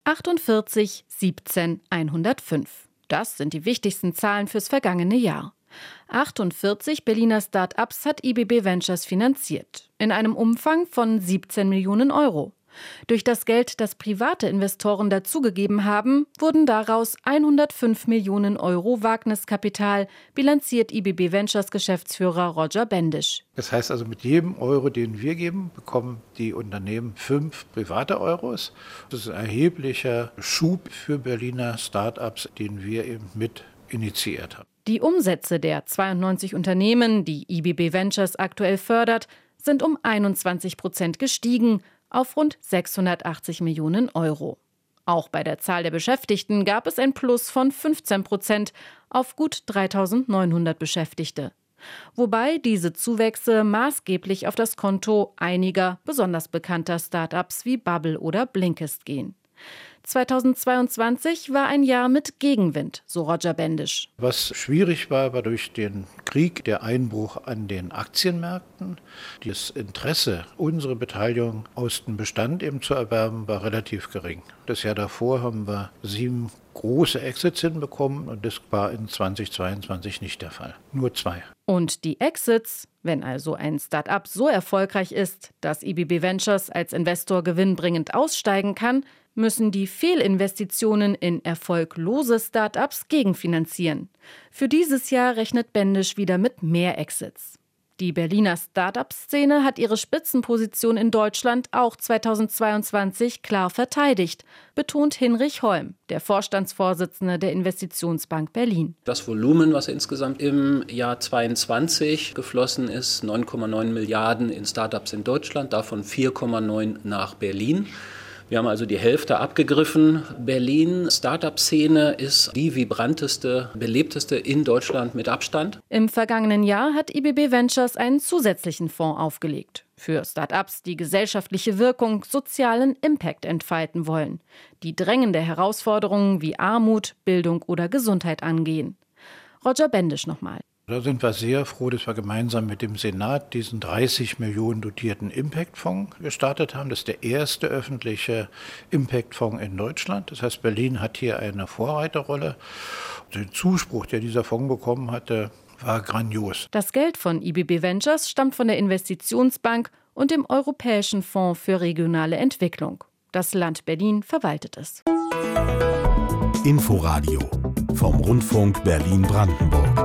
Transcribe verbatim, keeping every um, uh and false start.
achtundvierzig, siebzehn, hundertfünf. Das sind die wichtigsten Zahlen fürs vergangene Jahr. achtundvierzig Berliner Start-ups hat I B B Ventures finanziert, in einem Umfang von siebzehn Millionen Euro. Durch das Geld, das private Investoren dazugegeben haben, wurden daraus hundertfünf Millionen Euro Wagniskapital, bilanziert I B B Ventures Geschäftsführer Roger Bendisch. Das heißt also, mit jedem Euro, den wir geben, bekommen die Unternehmen fünf private Euros. Das ist ein erheblicher Schub für Berliner Start-ups, den wir eben mit initiiert haben. Die Umsätze der zweiundneunzig Unternehmen, die I B B Ventures aktuell fördert, sind um einundzwanzig Prozent gestiegen auf rund sechshundertachtzig Millionen Euro. Auch bei der Zahl der Beschäftigten gab es ein Plus von fünfzehn Prozent auf gut dreitausendneunhundert Beschäftigte. Wobei diese Zuwächse maßgeblich auf das Konto einiger besonders bekannter Start-ups wie Bubble oder Blinkist gehen. zweitausendzweiundzwanzig war ein Jahr mit Gegenwind, so Roger Bendisch. Was schwierig war, war durch den Krieg der Einbruch an den Aktienmärkten. Das Interesse, unsere Beteiligung aus dem Bestand eben zu erwerben, war relativ gering. Das Jahr davor haben wir sieben große Exits hinbekommen und das war in zweitausendzweiundzwanzig nicht der Fall. Nur zwei. Und die Exits, wenn also ein Start-up so erfolgreich ist, dass I B B Ventures als Investor gewinnbringend aussteigen kann, müssen die Fehlinvestitionen in erfolglose Start-ups gegenfinanzieren. Für dieses Jahr rechnet Bendisch wieder mit mehr Exits. Die Berliner Start-up-Szene hat ihre Spitzenposition in Deutschland auch zweitausendzweiundzwanzig klar verteidigt, betont Hinrich Holm, der Vorstandsvorsitzende der Investitionsbank Berlin. Das Volumen, was insgesamt im Jahr zweiundzwanzig geflossen ist, neun Komma neun Milliarden in Start-ups in Deutschland, davon vier Komma neun nach Berlin. Wir haben also die Hälfte abgegriffen. Berlin, Start-up-Szene ist die vibranteste, belebteste in Deutschland mit Abstand. Im vergangenen Jahr hat I B B Ventures einen zusätzlichen Fonds aufgelegt. Für Start-ups, die gesellschaftliche Wirkung, sozialen Impact entfalten wollen, die drängende Herausforderungen wie Armut, Bildung oder Gesundheit angehen. Roger Bendisch nochmal. Da sind wir sehr froh, dass wir gemeinsam mit dem Senat diesen dreißig Millionen dotierten Impact-Fonds gestartet haben. Das ist der erste öffentliche Impact-Fonds in Deutschland. Das heißt, Berlin hat hier eine Vorreiterrolle. Der Zuspruch, der dieser Fonds bekommen hatte, war grandios. Das Geld von I B B Ventures stammt von der Investitionsbank und dem Europäischen Fonds für regionale Entwicklung. Das Land Berlin verwaltet es. Inforadio vom Rundfunk Berlin-Brandenburg.